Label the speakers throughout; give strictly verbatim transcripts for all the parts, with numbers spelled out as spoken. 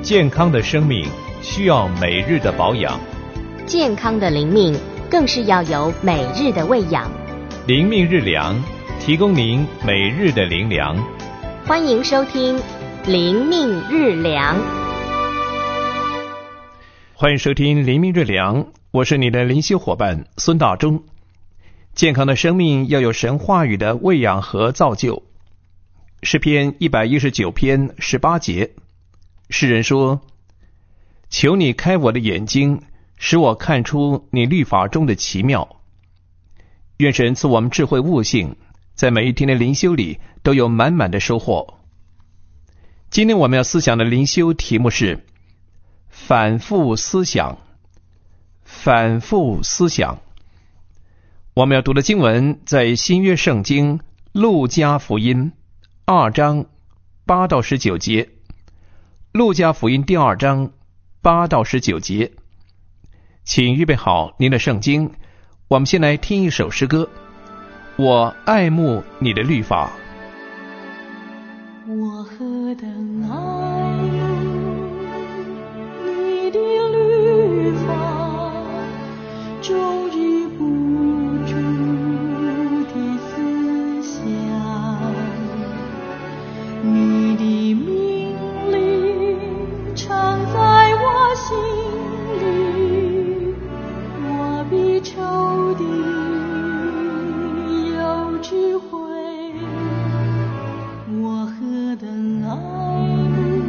Speaker 1: 健康的生命需要每日的保养，
Speaker 2: 健康的灵命更是要有每日的喂养。
Speaker 1: 灵命日粮，提供您每日的灵粮。
Speaker 2: 欢迎收听灵命日粮。
Speaker 1: 欢迎收听灵命日粮，我是你的灵修伙伴孙大中。健康的生命要有神话语的喂养和造就。诗篇一百一十九篇十八节，诗人说：求你开我的眼睛，使我看出你律法中的奇妙。愿神赐我们智慧悟性，在每一天的灵修里都有满满的收获。今天我们要思想的灵修题目是反复思想。反复思想。我们要读的经文在新约圣经路加福音二章八到十九节。路加福音第二章八到十九节。请预备好您的圣经，我们先来听一首诗歌。我爱慕你的律法。
Speaker 3: 我何等爱你的律法，终日不住的思想，你的命令常在我心里，我比仇敌有智慧。我何等爱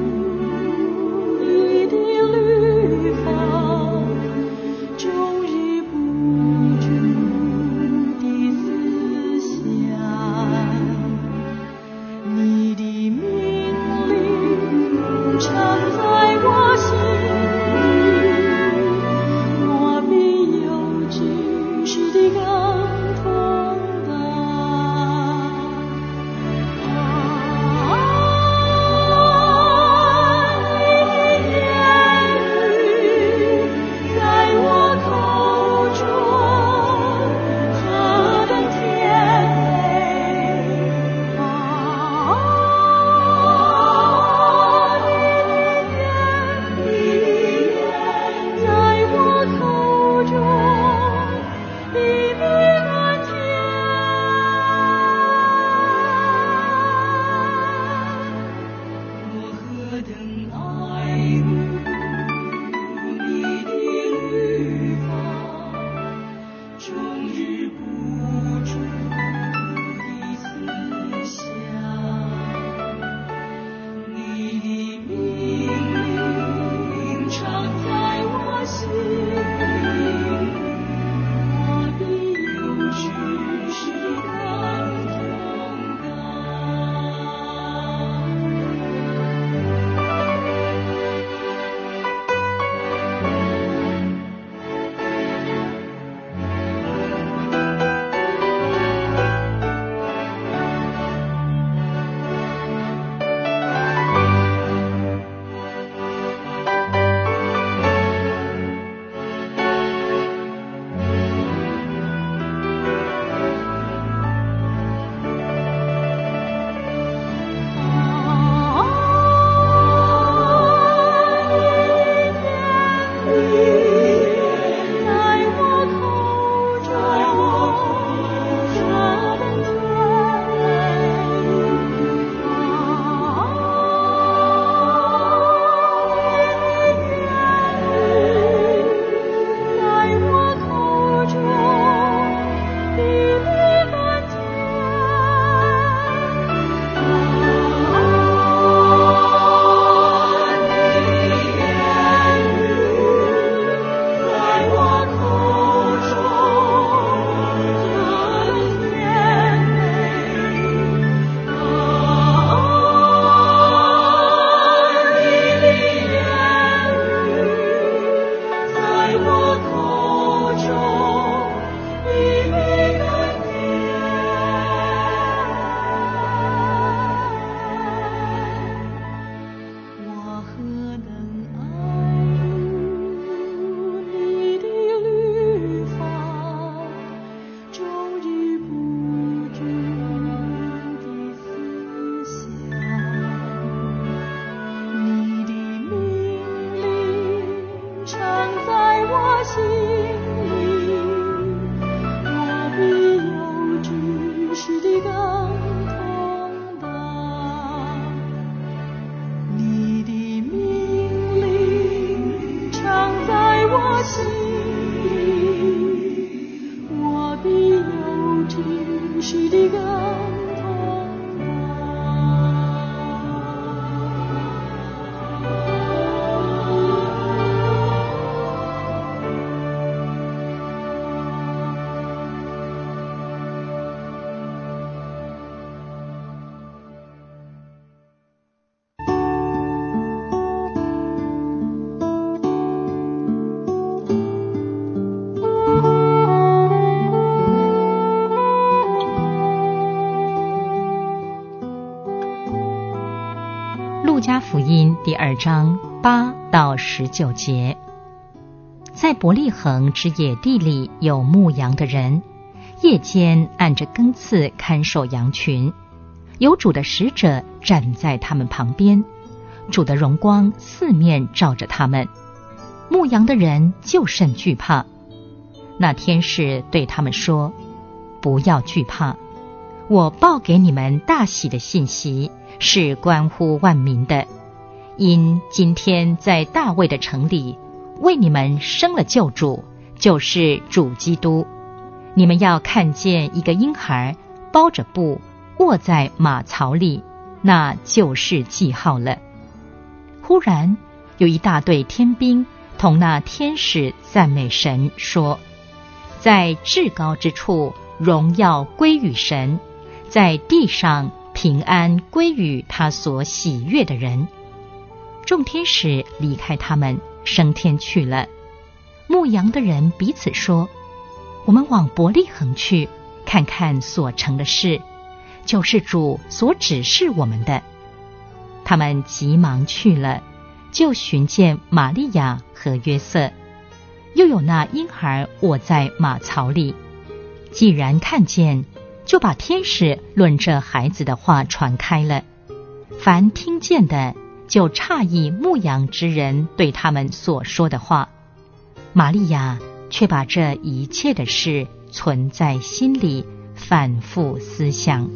Speaker 4: 加福音第二章八到十九节。在伯利恒之野地里有牧羊的人，夜间按着更次看守羊群，有主的使者站在他们旁边，主的荣光四面照着他们，牧羊的人就甚惧怕。那天使对他们说：不要惧怕，我报给你们大喜的信息，是关乎万民的，因今天在大卫的城里为你们生了救主，就是主基督。你们要看见一个婴孩包着布卧在马槽里，那就是记号了。忽然有一大队天兵同那天使赞美神，说：在至高之处荣耀归于神，在地上平安归于他所喜悦的人。众天使离开他们，升天去了。牧羊的人彼此说：我们往伯利恒去，看看所成的事，就是主所指示我们的。他们急忙去了，就寻见玛利亚和约瑟，又有那婴孩卧在马槽里。既然看见，就把天使论这孩子的话传开了。凡听见的，就诧异牧羊之人对他们所说的话。玛利亚却把这一切的事存在心里，反复思想。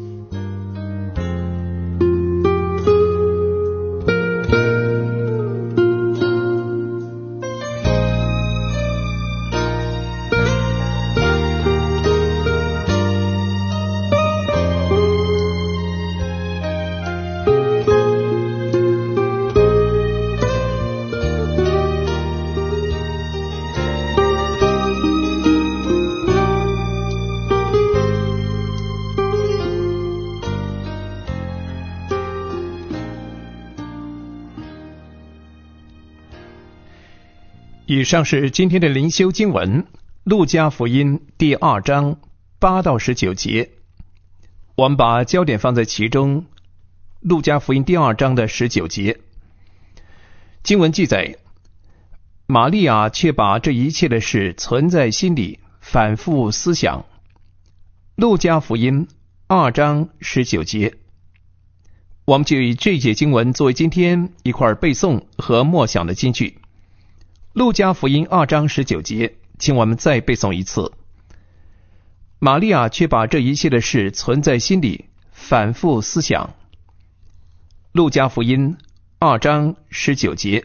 Speaker 1: 以上是今天的灵修经文，路加福音第二章八到十九节。我们把焦点放在其中，路加福音第二章的十九节。经文记载，玛利亚却把这一切的事存在心里，反复思想。路加福音二章十九节。我们就以这节经文作为今天一块背诵和默想的金句。路加福音二章十九节，请我们再背诵一次。玛利亚却把这一切的事存在心里，反复思想。路加福音二章十九节。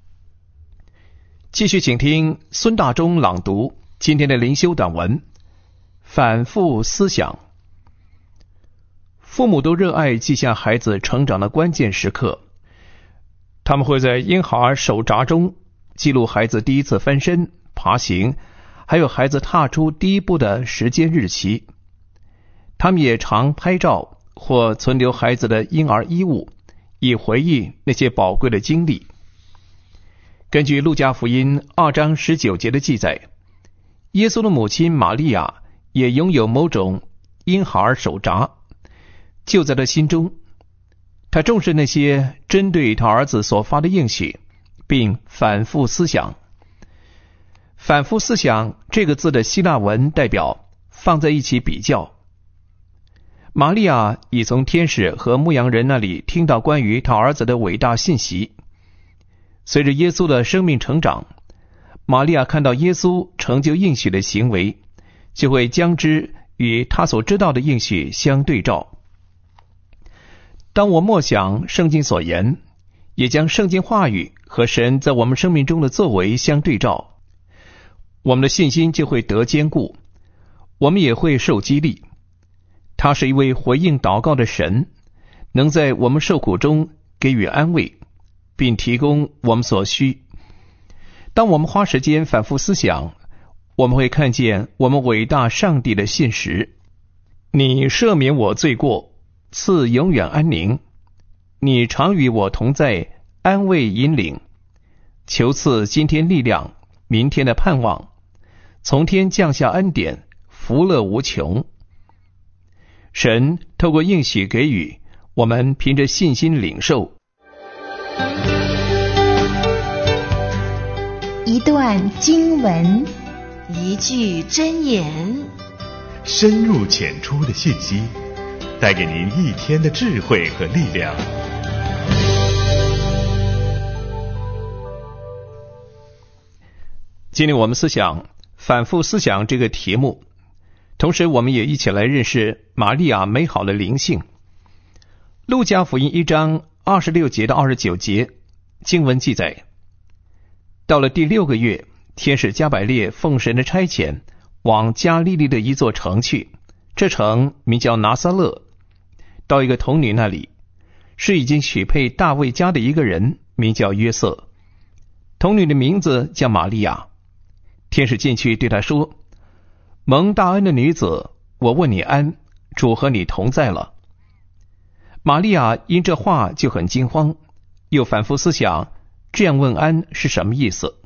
Speaker 1: 继续请听孙大中朗读今天的灵修短文，反复思想。父母都热爱记下孩子成长的关键时刻，他们会在婴孩手札中记录孩子第一次翻身、爬行，还有孩子踏出第一步的时间日期。他们也常拍照或存留孩子的婴儿衣物，以回忆那些宝贵的经历。根据路加福音二章十九节的记载，耶稣的母亲玛利亚也拥有某种婴孩手札，就在他心中。他重视那些针对他儿子所发的应许，并反复思想。反复思想这个字的希腊文代表放在一起比较。玛利亚已从天使和牧羊人那里听到关于他儿子的伟大信息。随着耶稣的生命成长，玛利亚看到耶稣成就应许的行为，就会将之与他所知道的应许相对照。当我默想圣经所言，也将圣经话语和神在我们生命中的作为相对照，我们的信心就会得坚固，我们也会受激励。他是一位回应祷告的神，能在我们受苦中给予安慰，并提供我们所需。当我们花时间反复思想，我们会看见我们伟大上帝的信实。你赦免我罪过，赐永远安宁，你常与我同在，安慰引领，求赐今天力量，明天的盼望，从天降下恩典，福乐无穷。神透过应许给予，我们凭着信心领受。
Speaker 5: 段经文，
Speaker 6: 一句箴言，
Speaker 7: 深入浅出的信息，带给您一天的智慧和力量。
Speaker 1: 今天我们思想反复思想这个题目，同时我们也一起来认识玛利亚美好的灵性。路加福音一章二十六节到二十九节经文记载，到了第六个月，天使加百列奉神的差遣，往加利利的一座城去，这城名叫拿撒勒，到一个童女那里，是已经许配大卫家的一个人，名叫约瑟。童女的名字叫玛利亚。天使进去对她说：蒙大恩的女子，我问你安，主和你同在了。玛利亚因这话就很惊慌，又反复思想这样问安是什么意思。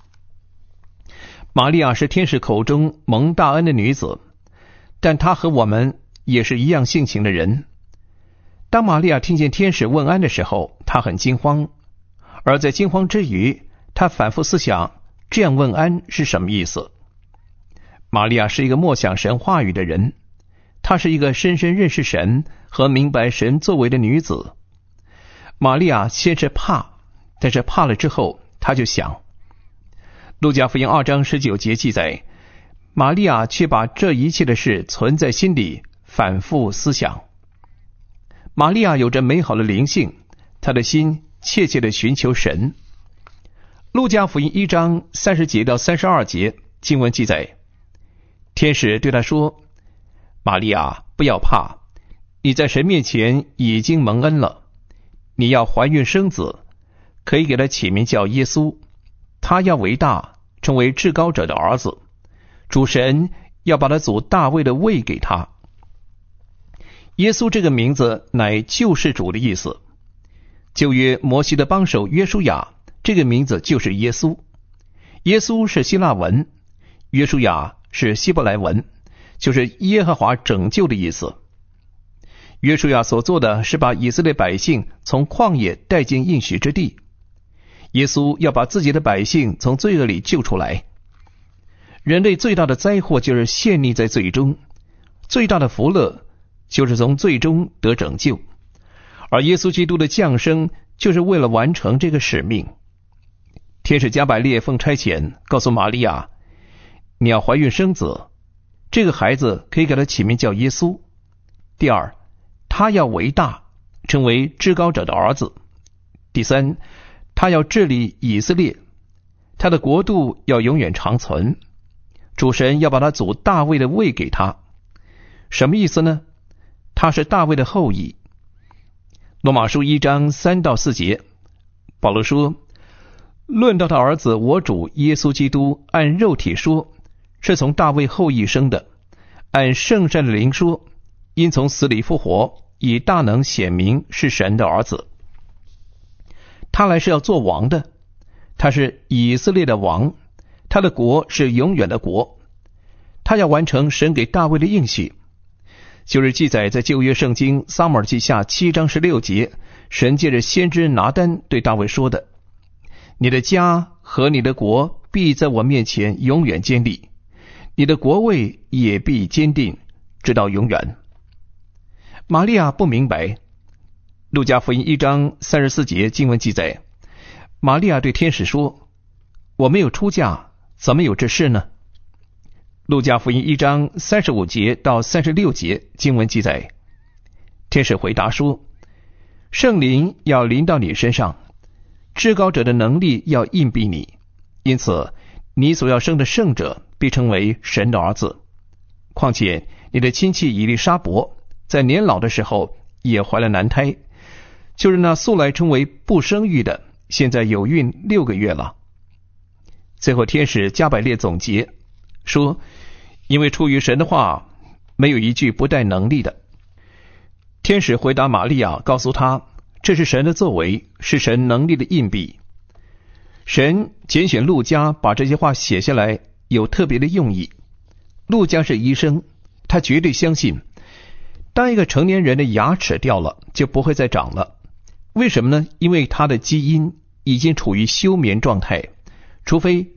Speaker 1: 玛利亚是天使口中蒙大恩的女子，但她和我们也是一样性情的人。当玛利亚听见天使问安的时候，她很惊慌，而在惊慌之余，她反复思想这样问安是什么意思。玛利亚是一个默想神话语的人，她是一个深深认识神和明白神作为的女子。玛利亚先是怕，但是怕了之后，她就想。路加福音二章十九节记载，玛利亚却把这一切的事存在心里，反复思想。玛利亚有着美好的灵性，她的心切切地寻求神。路加福音一章三十节到三十二节经文记载，天使对她说：玛利亚，不要怕，你在神面前已经蒙恩了，你要怀孕生子，可以给他起名叫耶稣，他要为大，成为至高者的儿子，主神要把他祖大卫的位给他。耶稣这个名字乃救世主的意思，旧约摩西的帮手约书亚，这个名字就是耶稣。耶稣是希腊文，约书亚是希伯来文，就是耶和华拯救的意思。约书亚所做的是把以色列百姓从旷野带进应许之地，耶稣要把自己的百姓从罪恶里救出来。人类最大的灾祸就是陷溺在罪中，最大的福乐就是从罪中得拯救，而耶稣基督的降生就是为了完成这个使命。天使加百列奉差遣告诉玛利亚，你要怀孕生子，这个孩子可以给他起名叫耶稣。第二，他要为大，成为至高者的儿子。第三，他要治理以色列，他的国度要永远长存，主神要把他祖大卫的位给他。什么意思呢？他是大卫的后裔。罗马书一章三到四节，保罗说，论到他儿子我主耶稣基督，按肉体说是从大卫后裔生的，按圣善的灵说，因从死里复活，以大能显明是神的儿子。他来是要做王的，他是以色列的王，他的国是永远的国，他要完成神给大卫的应许，就是记载在旧约圣经撒母耳记下七章十六节，神借着先知拿单对大卫说的：你的家和你的国必在我面前永远坚立，你的国位也必坚定直到永远。玛利亚不明白。路加福音一章三十四节经文记载，玛利亚对天使说：我没有出嫁，怎么有这事呢？路加福音一章三十五节到三十六节经文记载，天使回答说：圣灵要临到你身上，至高者的能力要荫庇你，因此你所要生的圣者必称为神的儿子。况且你的亲戚以利沙伯在年老的时候也怀了男胎，就是那素来称为不生育的，现在有孕六个月了。最后天使加百列总结说，因为出于神的话，没有一句不带能力的。天使回答玛利亚，告诉他这是神的作为，是神能力的印币。神拣选路加把这些话写下来，有特别的用意。路加是医生，他绝对相信当一个成年人的牙齿掉了就不会再长了。为什么呢？因为他的基因已经处于休眠状态，除非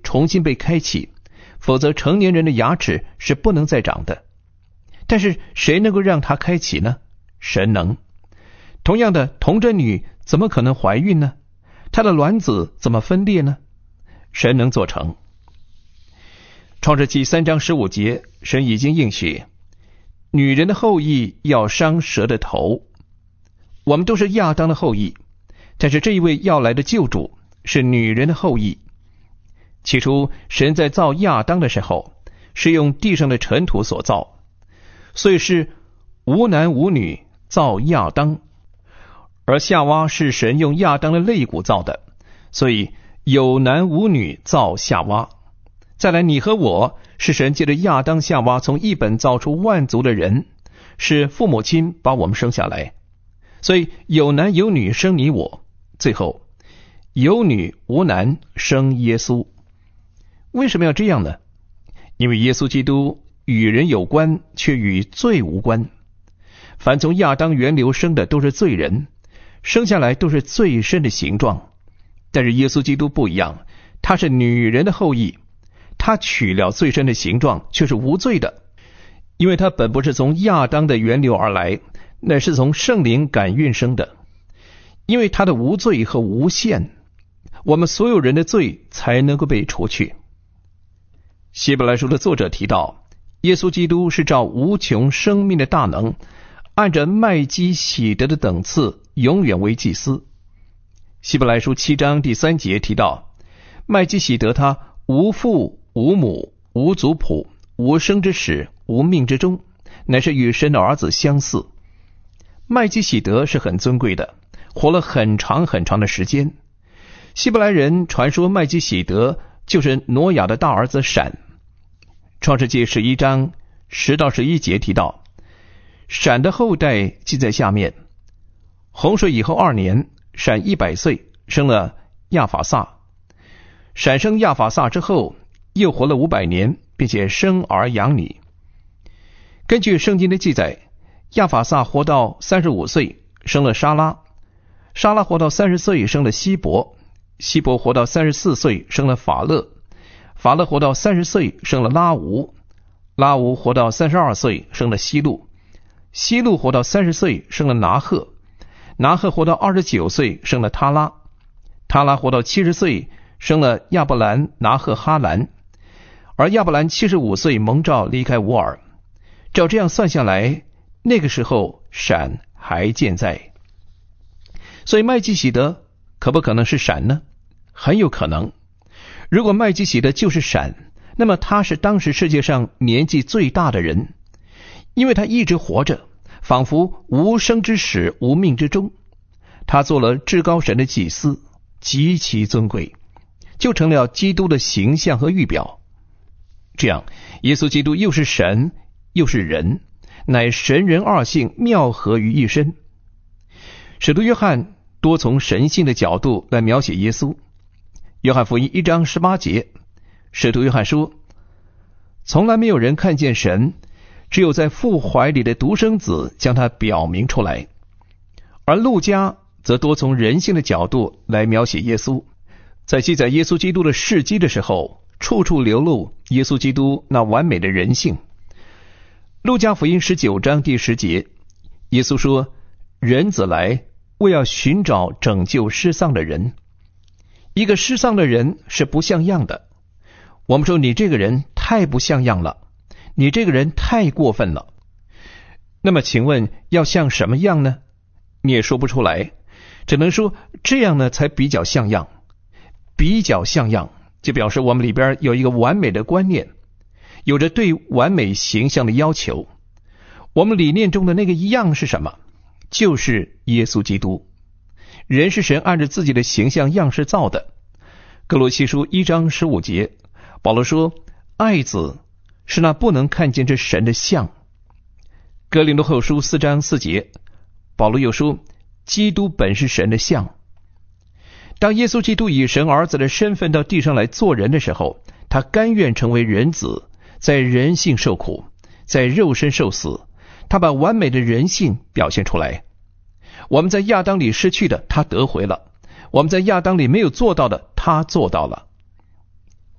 Speaker 1: 重新被开启，否则成年人的牙齿是不能再长的。但是谁能够让它开启呢？神能。同样的，童贞女怎么可能怀孕呢？她的卵子怎么分裂呢？神能做成。创世纪三章十五节，神已经应许，女人的后裔要伤蛇的头。我们都是亚当的后裔，但是这一位要来的救主是女人的后裔。起初神在造亚当的时候，是用地上的尘土所造，所以是无男无女造亚当。而夏娃是神用亚当的肋骨造的，所以有男无女造夏娃。再来，你和我是神借着亚当夏娃从一本造出万族的人，是父母亲把我们生下来，所以有男有女生你我，最后有女无男生耶稣。为什么要这样呢？因为耶稣基督与人有关，却与罪无关。凡从亚当源流生的都是罪人，生下来都是罪身的形状。但是耶稣基督不一样，他是女人的后裔，他取了罪身的形状，却是无罪的，因为他本不是从亚当的源流而来，乃是从圣灵感孕生的。因为他的无罪和无限，我们所有人的罪才能够被除去。希伯来书的作者提到，耶稣基督是照无穷生命的大能，按着麦基洗德的等次，永远为祭司。希伯来书七章第三节提到，麦基洗德他无父无母无族谱无生之始无命之终，乃是与神的儿子相似。麦基洗德是很尊贵的，活了很长很长的时间。希伯来人传说麦基洗德就是挪亚的大儿子闪。创世纪十一章十到十一节提到，闪的后代记在下面。洪水以后二年，闪一百岁，生了亚法萨。闪生亚法萨之后，又活了五百年，并且生儿养女。根据圣经的记载，亚法萨活到三十五岁，生了沙拉。沙拉活到三十岁，生了希伯。希伯活到三十四岁，生了法勒。法勒活到三十岁，生了拉吾。拉吾活到三十二岁，生了希路。希路活到三十岁，生了拿鹤。拿鹤活到二十九岁，生了他拉。他拉活到七十岁，生了亚伯兰、拿鹤、哈兰。而亚伯兰七十五岁蒙召离开乌尔。照这样算下来，那个时候闪还健在。所以麦基洗德可不可能是闪呢？很有可能。如果麦基洗德就是闪，那么他是当时世界上年纪最大的人，因为他一直活着，仿佛无生之始无命之终。他做了至高神的祭司，极其尊贵，就成了基督的形象和预表。这样耶稣基督又是神又是人，乃神人二性妙合于一身。使徒约翰多从神性的角度来描写耶稣。约翰福音一章十八节，使徒约翰说，从来没有人看见神，只有在父怀里的独生子将他表明出来。而路加则多从人性的角度来描写耶稣，在记载耶稣基督的事迹的时候，处处流露耶稣基督那完美的人性。路加福音十九章第十节，耶稣说，人子来，为要寻找拯救失丧的人。一个失丧的人是不像样的。我们说你这个人太不像样了，你这个人太过分了。那么请问要像什么样呢？你也说不出来，只能说这样呢才比较像样。比较像样就表示我们里边有一个完美的观念，有着对完美形象的要求。我们理念中的那个一样是什么？就是耶稣基督。人是神按照自己的形象样式造的。哥罗西书一章十五节，保罗说，爱子是那不能看见这神的像。哥林多后书四章四节，保罗又说，基督本是神的像。当耶稣基督以神儿子的身份到地上来做人的时候，他甘愿成为人子，在人性受苦，在肉身受死，他把完美的人性表现出来。我们在亚当里失去的，他得回了；我们在亚当里没有做到的，他做到了。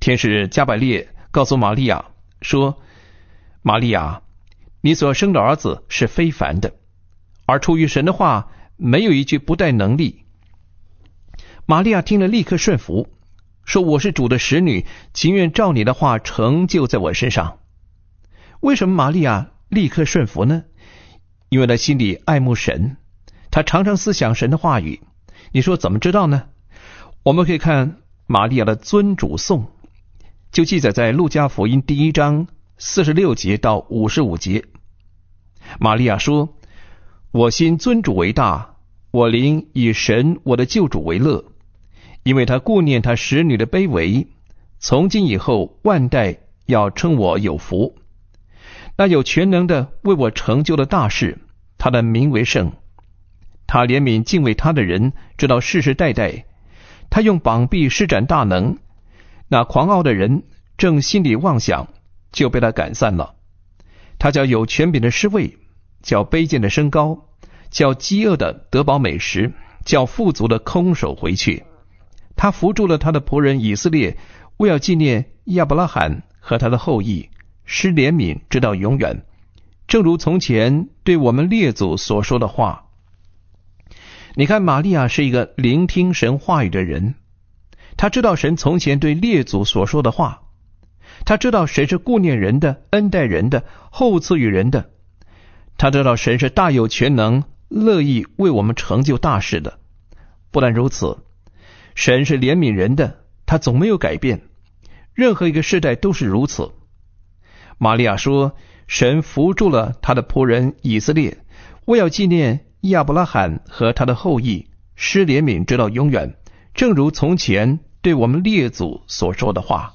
Speaker 1: 天使加百列告诉玛利亚说，玛利亚，你所生的儿子是非凡的，而出于神的话没有一句不带能力。玛利亚听了立刻顺服，说，我是主的使女，情愿照你的话成就在我身上。为什么玛利亚立刻顺服呢？因为他心里爱慕神，他常常思想神的话语。你说怎么知道呢？我们可以看玛利亚的尊主颂，就记载在路加福音第一章四十六节到五十五节。玛利亚说，我心尊主为大，我灵以神我的救主为乐，因为他顾念他使女的卑微，从今以后万代要称我有福。那有全能的为我成就了大事，他的名为圣。他怜悯敬畏他的人，直到世世代代。他用膀臂施展大能，那狂傲的人正心里妄想，就被他赶散了。他叫有权柄的失位，叫卑贱的升高，叫饥饿的得饱美食，叫富足的空手回去。他扶助了他的仆人以色列，为要纪念亚伯拉罕和他的后裔，施怜悯直到永远，正如从前对我们列祖所说的话。你看，玛利亚是一个聆听神话语的人，他知道神从前对列祖所说的话，他知道神是顾念人的，恩待人的，厚赐予人的，他知道神是大有全能，乐意为我们成就大事的。不但如此，神是怜悯人的，他总没有改变，任何一个世代都是如此。玛利亚说，神扶助了他的仆人以色列，为要纪念亚伯拉罕和他的后裔，施怜悯直到永远，正如从前对我们列祖所说的话。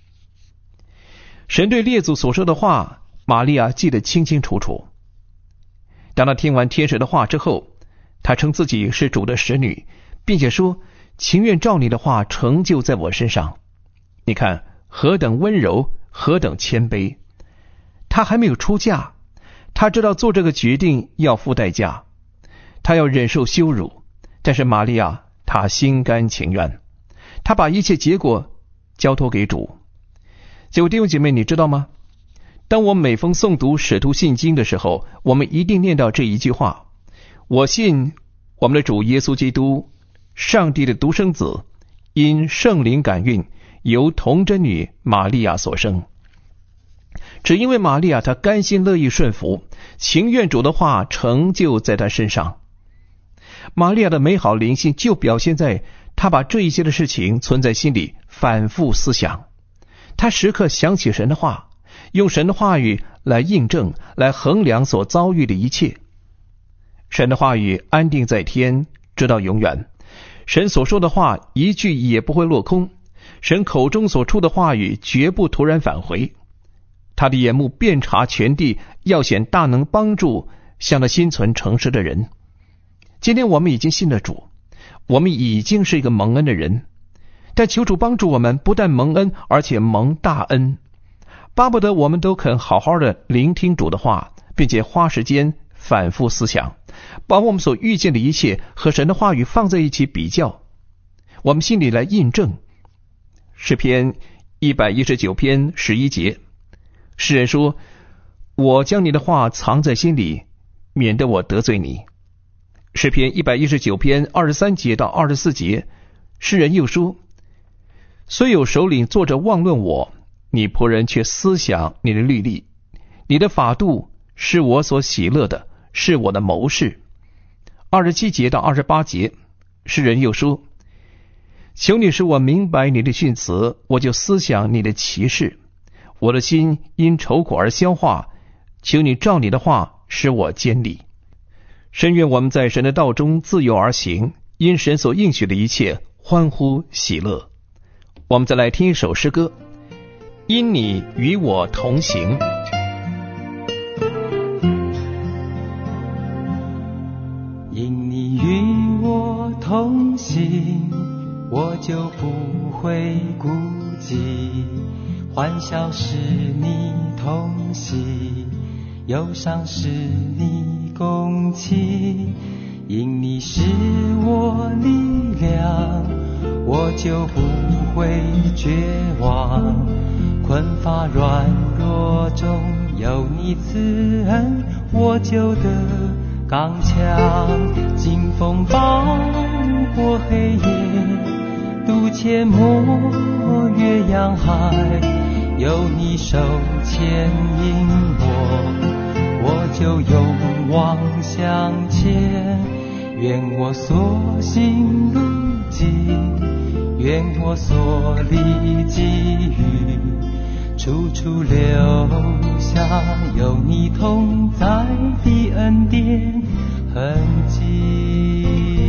Speaker 1: 神对列祖所说的话，玛利亚记得清清楚楚。当他听完天使的话之后，他称自己是主的使女，并且说，情愿照你的话成就在我身上。你看何等温柔，何等谦卑。他还没有出嫁，他知道做这个决定要付代价，他要忍受羞辱，但是玛利亚她心甘情愿，她把一切结果交托给主。结果弟兄姐妹，你知道吗？当我每逢诵读使徒信经的时候，我们一定念到这一句话，我信我们的主耶稣基督，上帝的独生子，因圣灵感孕，由童贞女玛利亚所生。只因为玛利亚她甘心乐意顺服，情愿主的话成就在她身上。玛利亚的美好灵性就表现在她把这一些的事情存在心里，反复思想。她时刻想起神的话，用神的话语来印证，来衡量所遭遇的一切。神的话语安定在天，直到永远。神所说的话一句也不会落空，神口中所出的话语绝不突然返回。他的眼目遍察全地，要显大能帮助向他心存诚实的人。今天我们已经信了主，我们已经是一个蒙恩的人，但求主帮助我们，不但蒙恩，而且蒙大恩。巴不得我们都肯好好的聆听主的话，并且花时间反复思想，把我们所遇见的一切和神的话语放在一起比较，我们心里来印证。诗篇一百一十九篇十一节，诗人说，我将你的话藏在心里，免得我得罪你。诗篇一百一十九篇二十三节到二十四节，诗人又说，虽有首领坐着妄论我，你仆人却思想你的律例，你的法度是我所喜乐的，是我的谋士。二十七节到二十八节，诗人又说，求你使我明白你的训词，我就思想你的奇事。我的心因愁苦而消化，求你照你的话使我坚立。深愿我们在神的道中自由而行，因神所应许的一切欢呼喜乐。我们再来听一首诗歌，因你与我同行。
Speaker 5: 因你与我同行，我就不会孤寂，欢笑是你同喜，忧伤是你共泣。因你是我力量，我就不会绝望，困乏软弱中有你慈恩，我就得刚强。经风暴过黑夜，渡阡陌越洋海，有你手牵引我，我就勇往向前。愿我所行路径，愿我所历际遇，处处留下有你同在的恩典痕迹。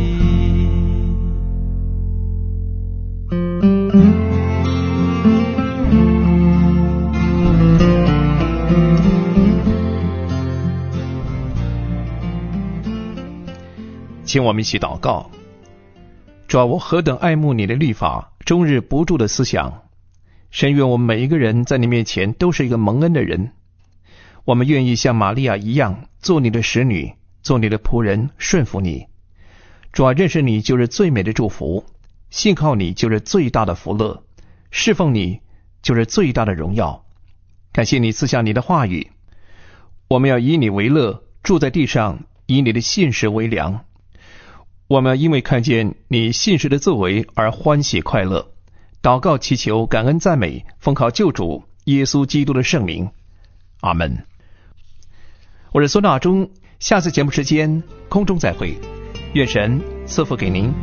Speaker 1: 请我们一起祷告。主啊，我何等爱慕你的律法，终日不住的思想。神愿我们每一个人在你面前都是一个蒙恩的人。我们愿意像玛利亚一样，做你的使女，做你的仆人，顺服你。主啊，认识你就是最美的祝福，信靠你就是最大的福乐，侍奉你就是最大的荣耀。感谢你赐下你的话语，我们要以你为乐，住在地上，以你的信实为粮。我们因为看见你信实的作为而欢喜快乐，祷告祈求感恩赞美，奉靠救主耶稣基督的圣名，阿们。我是孙大中，下次节目时间空中再会，愿神赐福给您。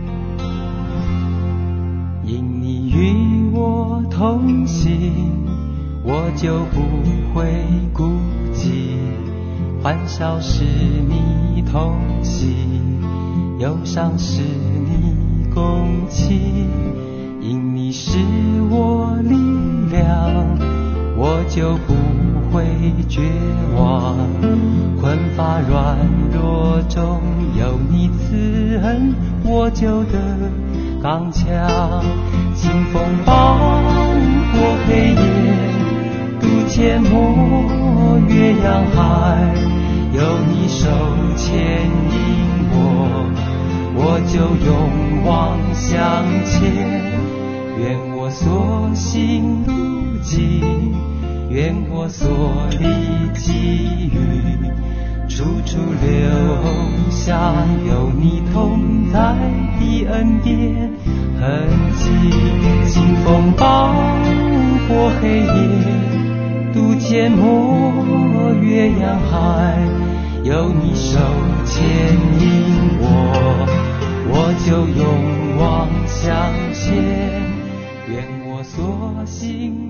Speaker 5: 因你与我同行，我就不会孤寂，欢笑是你同行，忧伤是你共情，因你是我力量，我就不会绝望。困乏软弱中有你慈恩，我就得刚强。清风暴过黑夜，渡阡陌越洋海，有你手牵引我，我就勇往向前。愿我所行路径，愿我所历际遇，处处留下有你同在的恩典痕迹。清风暴过黑夜，渡阡陌越洋海，有你手牵引我，我就勇往向前。愿我所行